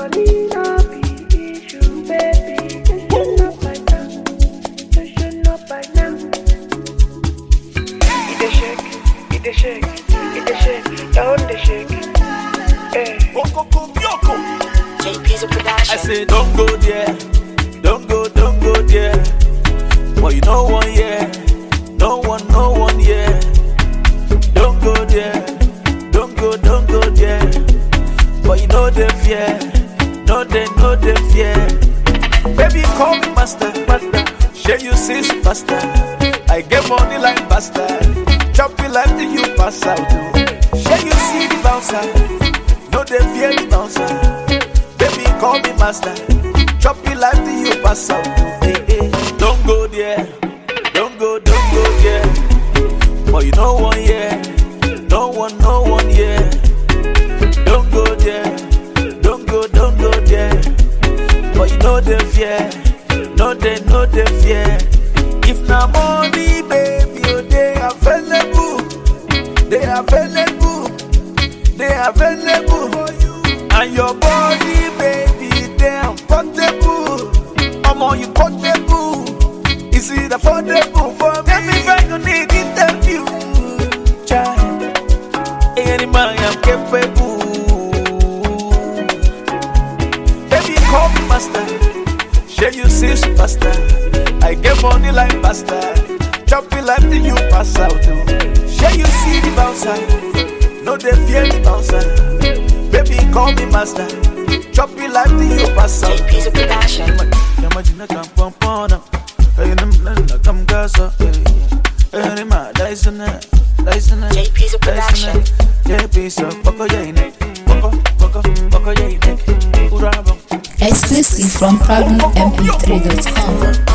money no be issue, baby. Just shut up by now. Just shut up by now. It a shake, it a shake, it a shake, down the shake. Hey. JP's a production. I say don't go there, don't go there. But you know one yeah, no one yeah. Don't go there, don't go there. But you know the fear, no they fear. Baby call me master, share you see superstar. I get money like bastard, chop it like the you pass out. Share you see the bouncer, no they fear the bouncer. Baby call me master, chop it like the you pass out. Don't go there, don't go there. But you know one yeah, no one yeah. Don't go there, don't go there. But you know the fear, no they fear. If na money, baby, oh, they available. And your body, baby, they portable. I'm on you portable. Is it affordable for me? Baby, I don't need interview. Child, any man I'm capable. Baby, call me master. Share you see superstar. I get money like bastard. Chop it like the you pass out. Share you see the bouncer. No they fear the bouncer. Baby call me master. Chop it like the you pass out. JP's a production. Imagine come pompona. Come casa. JP's a production. JP's a poco jane. Poco jane. Exclusive from ProudlyMP3.com.